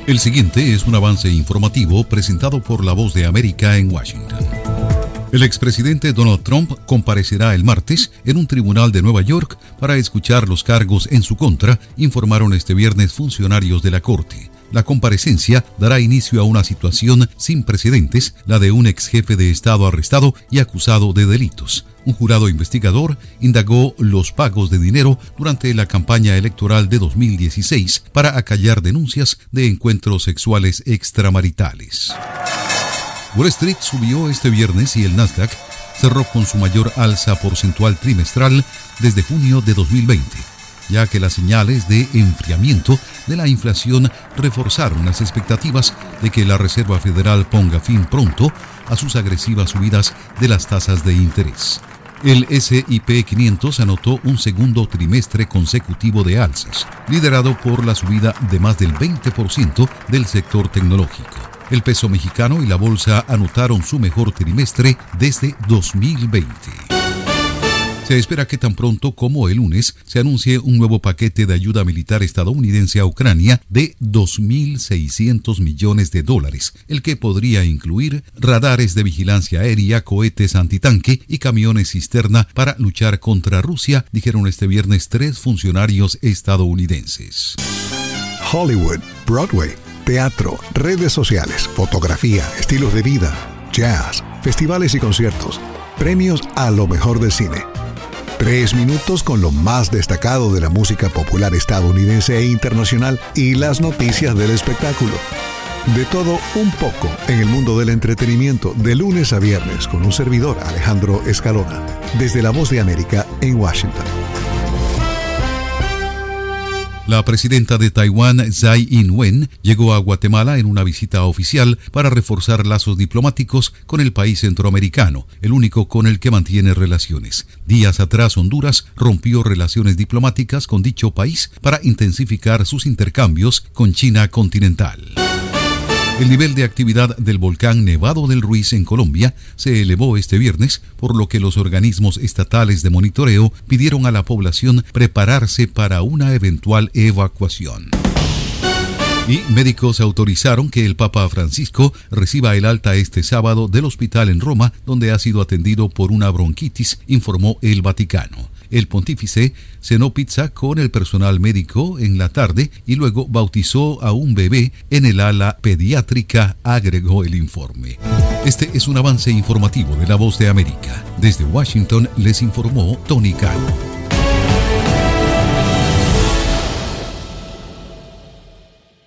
El siguiente es un avance informativo presentado por La Voz de América en Washington. El expresidente Donald Trump comparecerá el martes en un tribunal de Nueva York para escuchar los cargos en su contra, informaron este viernes funcionarios de la Corte. La comparecencia dará inicio a una situación sin precedentes, la de un ex jefe de Estado arrestado y acusado de delitos. Un jurado investigador indagó los pagos de dinero durante la campaña electoral de 2016 para acallar denuncias de encuentros sexuales extramaritales. Wall Street subió este viernes y el Nasdaq cerró con su mayor alza porcentual trimestral desde junio de 2020, ya que las señales de enfriamiento de la inflación reforzaron las expectativas de que la Reserva Federal ponga fin pronto a sus agresivas subidas de las tasas de interés. El S&P 500 anotó un segundo trimestre consecutivo de alzas, liderado por la subida de más del 20% del sector tecnológico. El peso mexicano y la bolsa anotaron su mejor trimestre desde 2020. Se espera que tan pronto como el lunes se anuncie un nuevo paquete de ayuda militar estadounidense a Ucrania de $2.600 millones, el que podría incluir radares de vigilancia aérea, cohetes antitanque y camiones cisterna para luchar contra Rusia, dijeron este viernes 3 funcionarios estadounidenses. Hollywood, Broadway, teatro, redes sociales, fotografía, estilos de vida, jazz, festivales y conciertos, premios a lo mejor del cine. 3 minutos con lo más destacado de la música popular estadounidense e internacional y las noticias del espectáculo. De todo un poco en el mundo del entretenimiento de lunes a viernes con un servidor, Alejandro Escalona, desde La Voz de América en Washington. La presidenta de Taiwán, Tsai Ing-wen, llegó a Guatemala en una visita oficial para reforzar lazos diplomáticos con el país centroamericano, el único con el que mantiene relaciones. Días atrás, Honduras rompió relaciones diplomáticas con dicho país para intensificar sus intercambios con China continental. El nivel de actividad del volcán Nevado del Ruiz en Colombia se elevó este viernes, por lo que los organismos estatales de monitoreo pidieron a la población prepararse para una eventual evacuación. Y médicos autorizaron que el Papa Francisco reciba el alta este sábado del hospital en Roma, donde ha sido atendido por una bronquitis, informó el Vaticano. El pontífice cenó pizza con el personal médico en la tarde y luego bautizó a un bebé en el ala pediátrica, agregó el informe. Este es un avance informativo de La Voz de América. Desde Washington les informó Tony Cano.